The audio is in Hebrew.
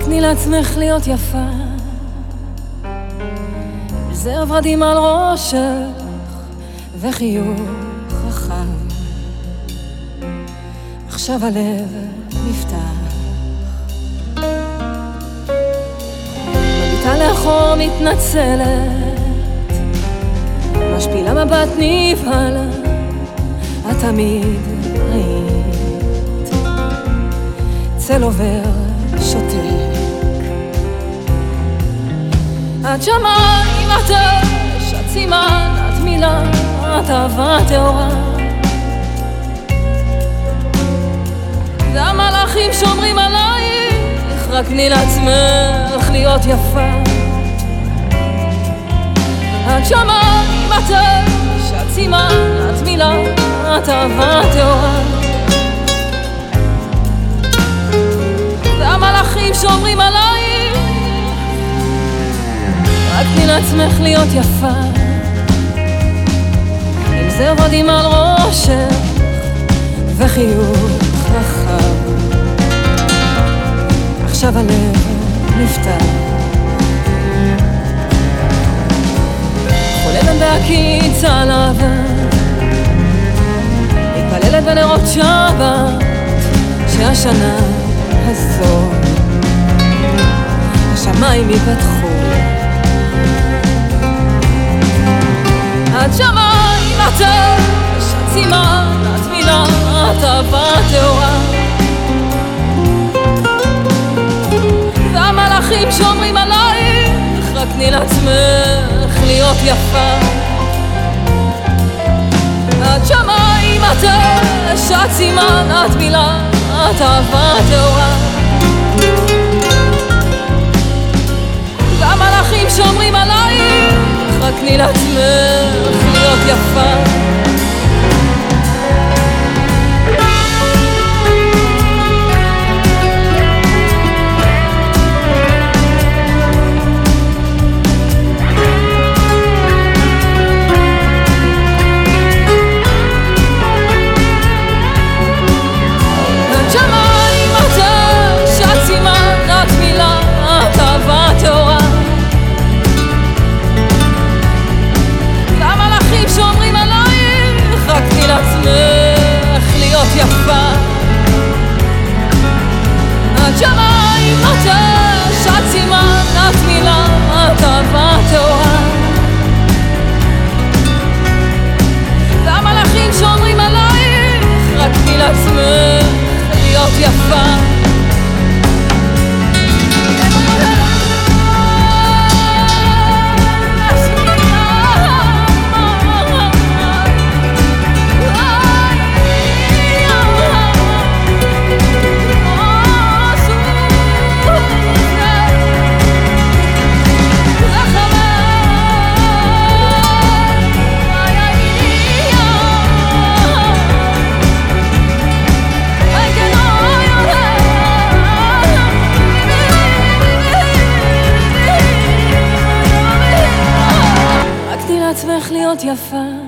תני לעצמך להיות יפה, זר ורדים על ראשך וחיוך חכם. עכשיו הלב נפתח, מביטה לאחור מתנצלת, משפילה מבט נבהל, את תמיד היית צל עובר שותק. את שמיים, את אש, את סימן, את מילה, את אהבה טהורה, והמלאכים שומרים עלייך, רק תני לעצמך להיות יפה. את שמיים, את אש, את סימן, את מילה, את אהבה טהורה, והמלאכים שומרים עלייך, רק תני לעצמך להיות יפה. עם זר ורדים על ראשך וחיוך חכם, עכשיו הלב נפתח, חוללת בהקיץ על לבן, מתפללת בנרות שבת שהשנה הזאת השמיים ייפתחו. את שמיים, את אש, את סימן, את מילה, את אהבה טהורה, והמלאכים שומרים עלייך, רק תני לעצמך להיות יפה. את שמיים, את אש, את סימן, את מילה, את אהבה טהורה, והמלאכים שומרים עלייך, רק תני לעצמך להיות יפה. יפה. את שמיים, את אש, את סימן, את מילה, את אהבה טהורה, והמלאכים שומרים עלייך, רק תני לעצמך להיות יפה. לעצמך להיות יפה.